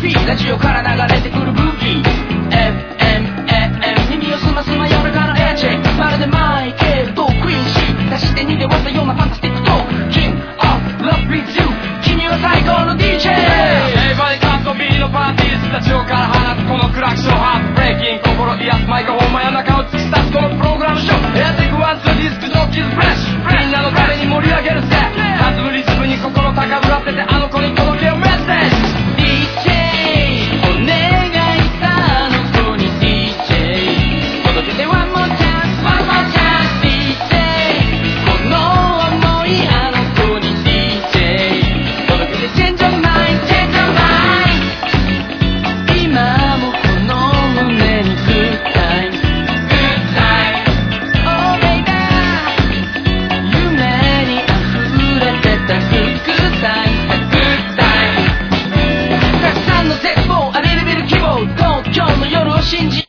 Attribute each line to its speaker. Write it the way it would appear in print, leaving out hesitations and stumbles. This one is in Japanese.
Speaker 1: MP ラジオから流れてくるブギー FM耳をすます真夜中のエッジまるでマイケルとクイーンシー足して2で割ったようなファンタスティックトーク King of Love with you 君は最高の DJ
Speaker 2: Everybody come to be のパーティースタジオから放つこのクラクションハートブレイキン心癒すマイクホン真夜中を突き刺すこのプログラムショーやっていくワンツーディスクジョッキーズフレッシュみんなのために盛り上げるぜ弾むリズムに心高ぶらせてあの子に